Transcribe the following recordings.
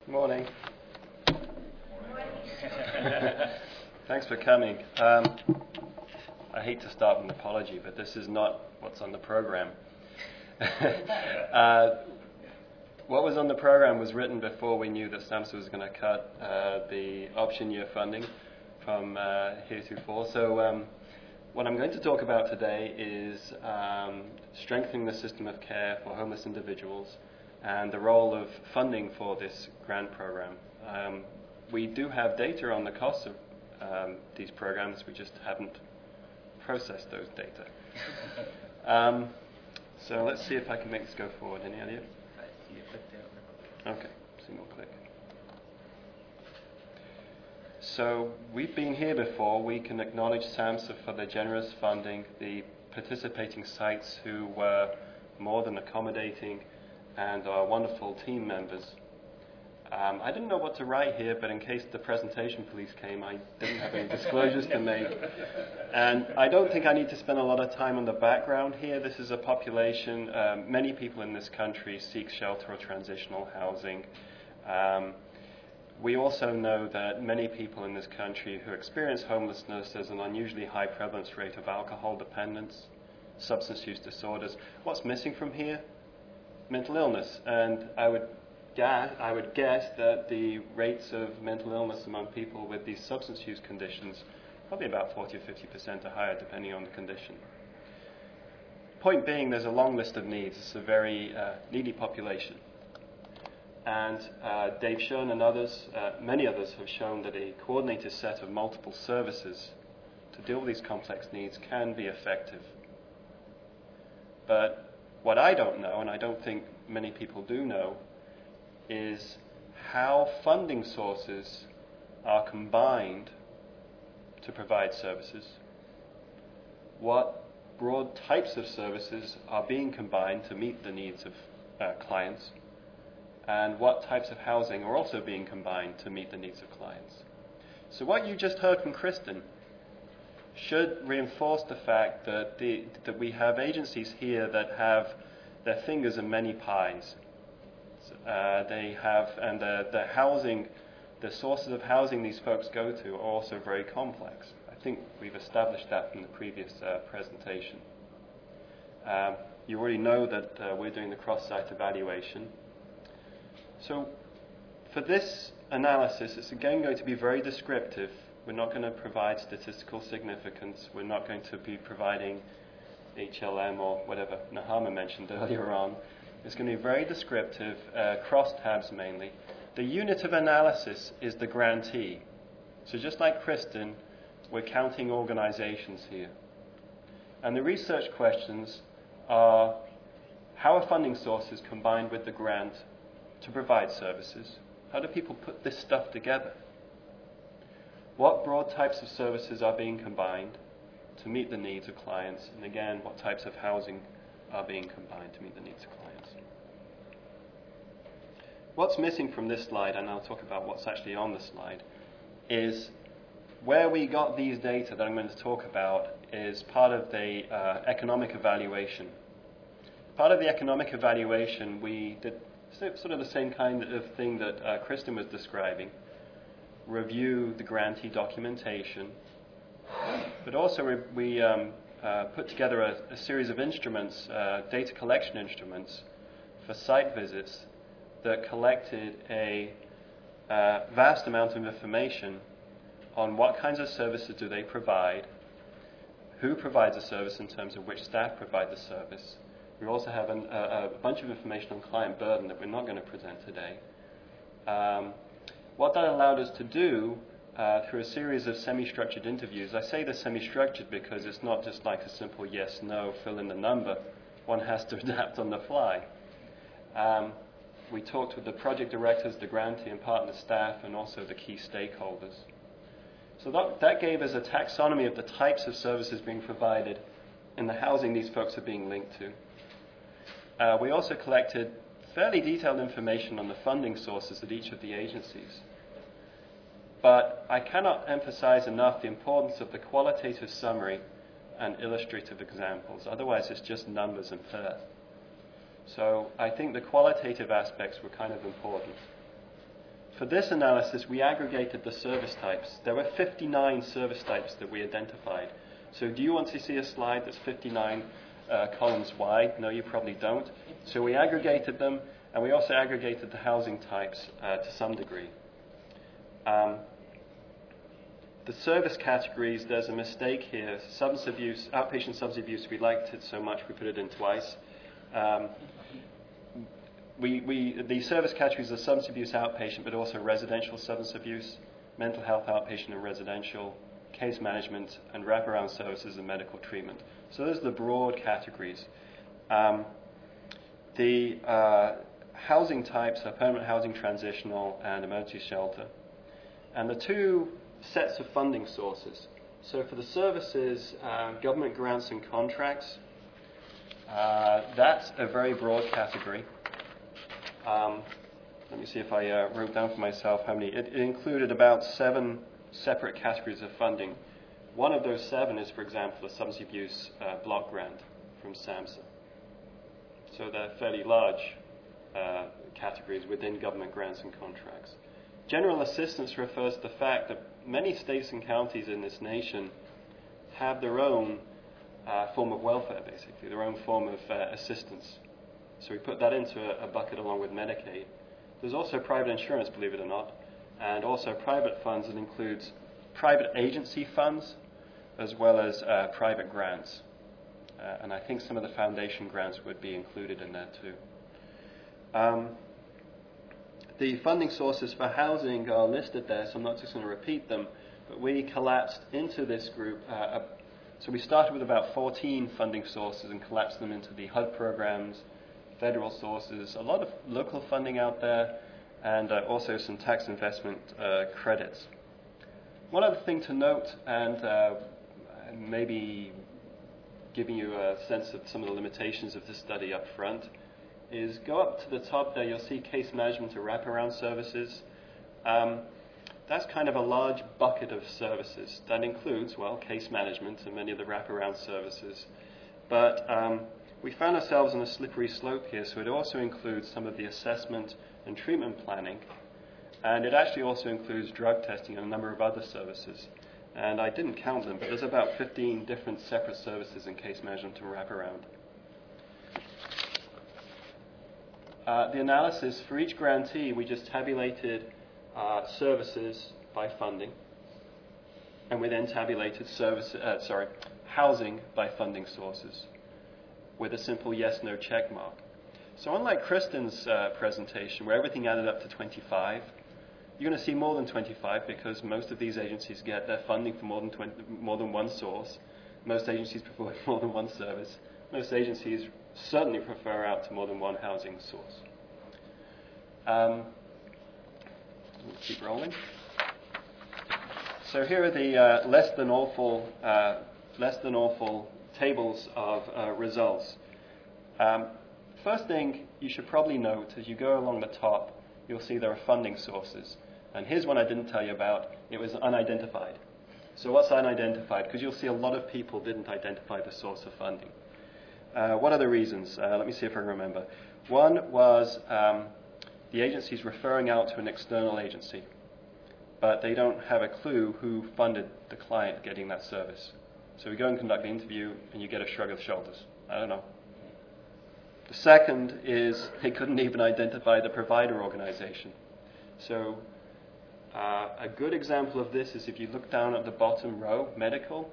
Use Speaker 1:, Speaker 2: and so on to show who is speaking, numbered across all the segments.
Speaker 1: Morning. Thanks for coming. I hate to start with an apology, but this is not what's on the program. What was on the program was written before we knew that SAMHSA was going to cut the option year funding from heretofore. So what I'm going to talk about today is strengthening the system of care for homeless individuals and the role of funding for this grant program. We do have data on the costs of these programs, we just haven't processed those data. So let's see if I can make this go forward. Any idea? Okay, single click. So we've been here before. We can acknowledge SAMHSA for their generous funding, the participating sites who were more than accommodating, and our wonderful team members. I didn't know what to write here, but in case the presentation police came, I didn't have any disclosures to make. And I don't think I need to spend a lot of time on the background here. This is a population, many people in this country seek shelter or transitional housing. We also know that many people in this country who experience homelessness, there's an unusually high prevalence rate of alcohol dependence, substance use disorders. What's missing from here? Mental illness. And I would guess that the rates of mental illness among people with these substance use conditions, probably about 40 or 50% are higher depending on the condition. Point being, there's a long list of needs. It's a very needy population. And Dave Schoen and others, many others have shown that a coordinated set of multiple services to deal with these complex needs can be effective. But what I don't know, and I don't think many people do know, is how funding sources are combined to provide services, what broad types of services are being combined to meet the needs of clients, and what types of housing are also being combined to meet the needs of clients. So what you just heard from Kristen should reinforce the fact that that we have agencies here that have their fingers in many pies. They have, and the housing, the sources of housing these folks go to are also very complex. I think we've established that in the previous presentation. You already know that we're doing the cross-site evaluation. So for this analysis, it's again going to be very descriptive. We're not going to provide statistical significance. We're not going to be providing HLM or whatever Nahama mentioned earlier on. It's going to be very descriptive, crosstabs mainly. The unit of analysis is the grantee. So just like Kristen, we're counting organizations here. And the research questions are, how are funding sources combined with the grant to provide services? How do people put this stuff together? What broad types of services are being combined to meet the needs of clients? And again, what types of housing are being combined to meet the needs of clients? What's missing from this slide, and I'll talk about what's actually on the slide, is where we got these data that I'm going to talk about is part of the economic evaluation. Part of the economic evaluation, we did sort of the same kind of thing that Kristen was describing. Review the grantee documentation, but also we put together a series of instruments, data collection instruments for site visits that collected a vast amount of information on what kinds of services do they provide, who provides a service in terms of which staff provide the service. We also have a bunch of information on client burden that we're not going to present today. What that allowed us to do through a series of semi-structured interviews, I say they're semi-structured because it's not just like a simple yes, no, fill in the number. One has to adapt on the fly. We talked with the project directors, the grantee and partner staff, and also the key stakeholders. So that gave us a taxonomy of the types of services being provided in the housing these folks are being linked to. We also collected fairly detailed information on the funding sources at each of the agencies. But I cannot emphasize enough the importance of the qualitative summary and illustrative examples. Otherwise, it's just numbers and firth. So I think the qualitative aspects were kind of important. for this analysis, we aggregated the service types. There were 59 service types that we identified. So do you want to see a slide that's 59 columns wide? No, you probably don't. So we aggregated them, and we also aggregated the housing types to some degree. The service categories, there's a mistake here. Substance abuse, outpatient substance abuse, we liked it so much we put it in twice. The service categories are substance abuse outpatient, but also residential substance abuse, mental health outpatient and residential, case management, and wraparound services and medical treatment. So those are the broad categories. The housing types are permanent housing, transitional, and emergency shelter. And the two sets of funding sources. So for the services, government grants and contracts, that's a very broad category. Let me see if I wrote down for myself how many. It included about 7 separate categories of funding. One of those 7 is, for example, a substance abuse block grant from SAMHSA. So they're fairly large categories within government grants and contracts. General assistance refers to the fact that many states and counties in this nation have their own form of welfare, basically, their own form of assistance. So we put that into a bucket along with Medicaid. There's also private insurance, believe it or not, and also private funds that includes private agency funds as well as private grants. And I think some of the foundation grants would be included in there too. The funding sources for housing are listed there, so I'm not just going to repeat them, but we collapsed into this group. So we started with about 14 funding sources and collapsed them into the HUD programs, federal sources, a lot of local funding out there, and also some tax investment credits. One other thing to note, and maybe giving you a sense of some of the limitations of this study up front, is go up to the top there, you'll see case management or wraparound services. That's kind of a large bucket of services. That includes, well, case management and many of the wraparound services. But we found ourselves on a slippery slope here, so it also includes some of the assessment and treatment planning. And it actually also includes drug testing and a number of other services. And I didn't count them, but there's about 15 different separate services in case management and wraparound. The analysis, for each grantee, we just tabulated services by funding, and we then tabulated housing by funding sources with a simple yes/no check mark. So unlike Kristen's presentation, where everything added up to 25, you're going to see more than 25 because most of these agencies get their funding from more than one source. Most agencies prefer more than one service. Most agencies certainly prefer out to more than one housing source. Let's keep rolling. So here are the less than awful tables of results. First thing you should probably note as you go along the top, you'll see there are funding sources. And here's one I didn't tell you about. It was unidentified. So what's unidentified? Because you'll see a lot of people didn't identify the source of funding. What are the reasons? Let me see if I remember. One was the agency's referring out to an external agency, but they don't have a clue who funded the client getting that service. So we go and conduct the interview, and you get a shrug of the shoulders. I don't know. The second is they couldn't even identify the provider organization. So a good example of this is if you look down at the bottom row, medical.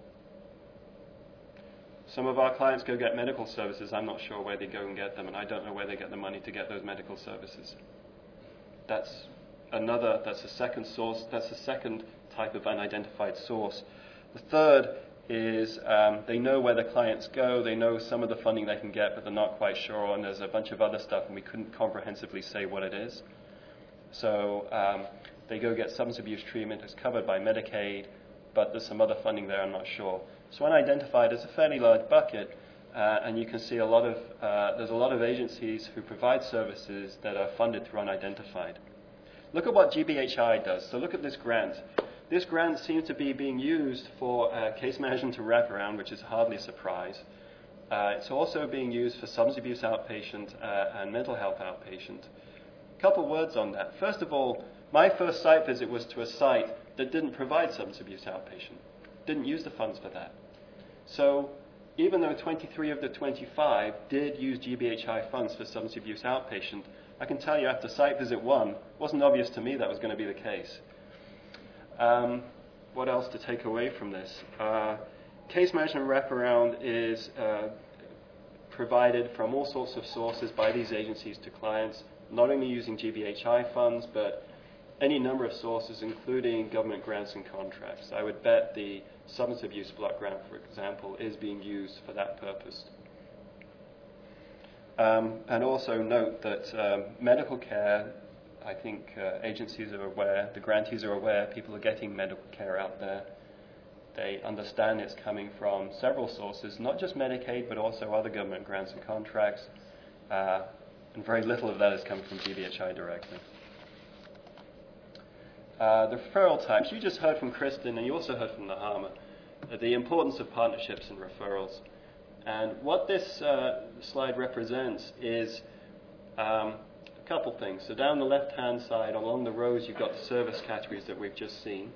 Speaker 1: Some of our clients go get medical services. I'm not sure where they go and get them, and I don't know where they get the money to get those medical services. That's a second source. That's a second type of unidentified source. The third is they know where the clients go. They know some of the funding they can get, but they're not quite sure, and there's a bunch of other stuff, and we couldn't comprehensively say what it is. So they go get substance abuse treatment. It's covered by Medicaid, but there's some other funding there, I'm not sure. So unidentified is a fairly large bucket, and you can see there's a lot of agencies who provide services that are funded through unidentified. Look at what GBHI does. So look at this grant. This grant seems to be being used for case management and wraparound, which is hardly a surprise. It's also being used for substance abuse outpatient and mental health outpatient. A couple words on that. First of all, My first site visit was to a site that didn't provide substance abuse outpatient, didn't use the funds for that. So even though 23 of the 25 did use GBHI funds for substance abuse outpatient, I can tell you after site visit 1, it wasn't obvious to me that was going to be the case. What else to take away from this? Case management wraparound is provided from all sorts of sources by these agencies to clients, not only using GBHI funds, but any number of sources, including government grants and contracts. I would bet the substance abuse block grant, for example, is being used for that purpose. And also note that medical care, I think agencies are aware, the grantees are aware, people are getting medical care out there. They understand it's coming from several sources, not just Medicaid, but also other government grants and contracts. And very little of that is coming from GBHI directly. The referral types, you just heard from Kristen, and you also heard from Nahama, the importance of partnerships and referrals. And what this slide represents is a couple things. So down the left-hand side, along the rows, you've got the service categories that we've just seen.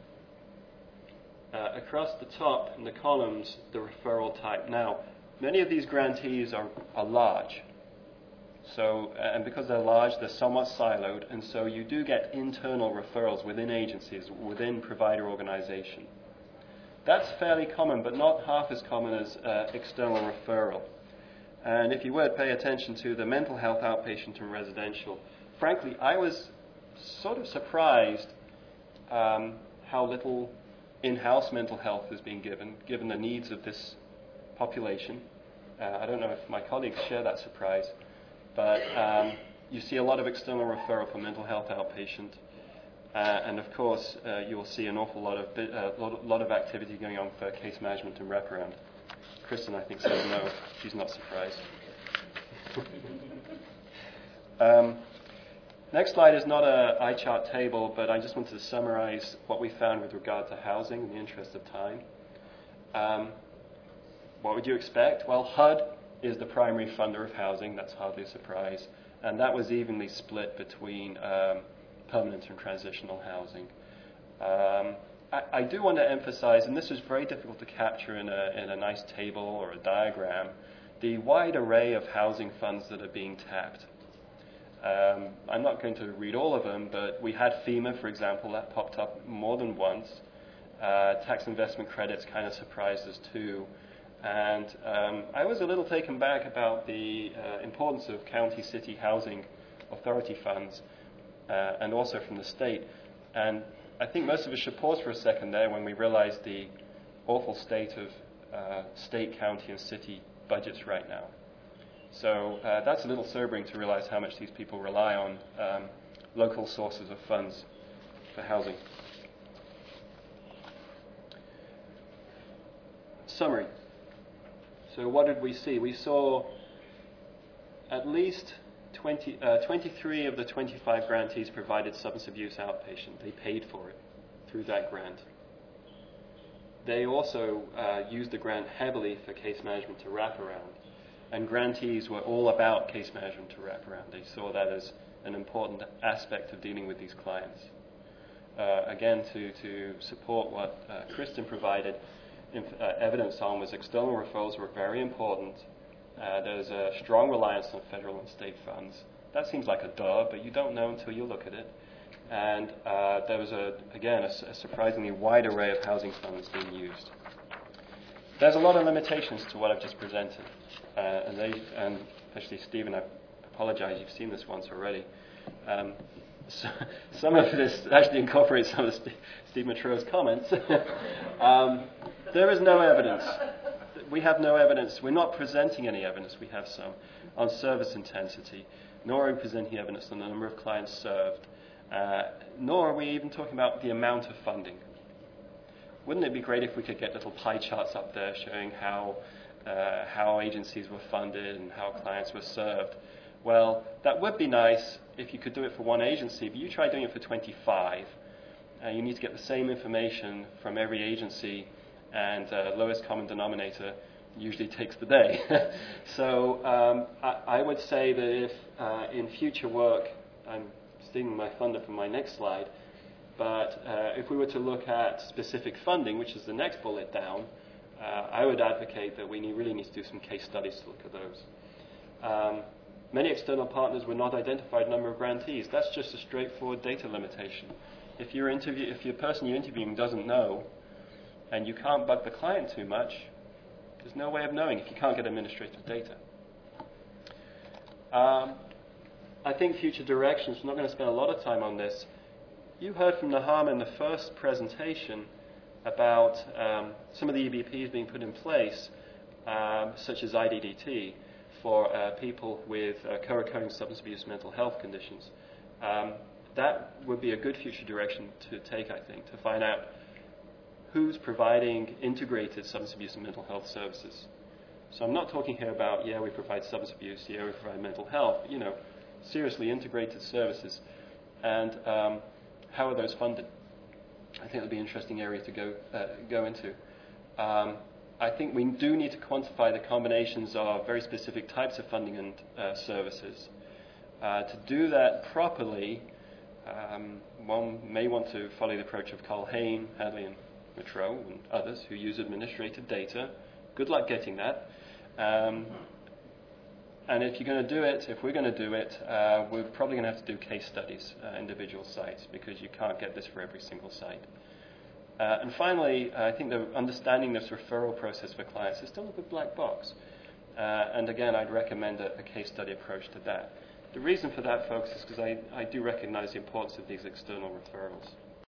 Speaker 1: Across the top in the columns, the referral type. Now, many of these grantees are large. So, and because they're large, they're somewhat siloed, and so you do get internal referrals within agencies, within provider organization. That's fairly common, but not half as common as external referral. And if you would pay attention to the mental health outpatient and residential, frankly, I was sort of surprised how little in-house mental health is being given the needs of this population. I don't know if my colleagues share that surprise, but you see a lot of external referral for mental health outpatient. And of course, you'll see an awful lot of activity going on for case management and wraparound. Kristen, I think, says no. She's not surprised. Next slide is not an eye chart table, but I just wanted to summarize what we found with regard to housing in the interest of time. What would you expect? Well, HUD is the primary funder of housing. That's hardly a surprise. And that was evenly split between permanent and transitional housing. I do want to emphasize, and this is very difficult to capture in a nice table or a diagram, the wide array of housing funds that are being tapped. I'm not going to read all of them, but we had FEMA, for example, that popped up more than once. Tax investment credits kind of surprised us too. And I was a little taken back about the importance of county city housing authority funds and also from the state. And I think most of us should pause for a second there when we realize the awful state of state, county, and city budgets right now. So that's a little sobering to realize how much these people rely on local sources of funds for housing. Summary. So what did we see? We saw at least 23 of the 25 grantees provided substance abuse outpatient. They paid for it through that grant. They also used the grant heavily for case management to wraparound. And grantees were all about case management to wraparound. They saw that as an important aspect of dealing with these clients. Again, to support what Kristen provided evidence on was external referrals were very important. There's a strong reliance on federal and state funds. That seems like a duh, but you don't know until you look at it. And there was, a surprisingly wide array of housing funds being used. There's a lot of limitations to what I've just presented. And especially Stephen, I apologize, you've seen this once already. So some of this actually incorporates some of Steve Matro's comments. There is no evidence. We have no evidence. We're not presenting any evidence. We have some on service intensity, nor are we presenting evidence on the number of clients served, nor are we even talking about the amount of funding. Wouldn't it be great if we could get little pie charts up there showing how agencies were funded and how clients were served? Well, that would be nice if you could do it for one agency, but you try doing it for 25. You need to get the same information from every agency, and lowest common denominator usually takes the day. So I would say that if in future work, I'm stealing my thunder from my next slide, but if we were to look at specific funding, which is the next bullet down, I would advocate that we really need to do some case studies to look at those. Many external partners were not identified number of grantees. That's just a straightforward data limitation. If your person you're interviewing doesn't know, and you can't bug the client too much, there's no way of knowing if you can't get administrative data. I think future directions, we're not going to spend a lot of time on this. You heard from Nahama in the first presentation about some of the EBPs being put in place, such as IDDT, for people with co-occurring substance abuse mental health conditions. That would be a good future direction to take, I think, to find out who's providing integrated substance abuse and mental health services. So I'm not talking here about, yeah, we provide substance abuse, yeah, we provide mental health, you know, seriously integrated services. And how are those funded? I think it'll be an interesting area to go into. I think we do need to quantify the combinations of very specific types of funding and services. To do that properly, one may want to follow the approach of Carl Hain, Hadley, and Mitro, and others who use administrative data. Good luck getting that. And if you're going to do it, if we're going to do it, we're probably going to have to do case studies, individual sites, because you can't get this for every single site. And finally, I think the understanding this referral process for clients is still a bit black box. And again, I'd recommend a case study approach to that. The reason for that, folks, is because I do recognize the importance of these external referrals.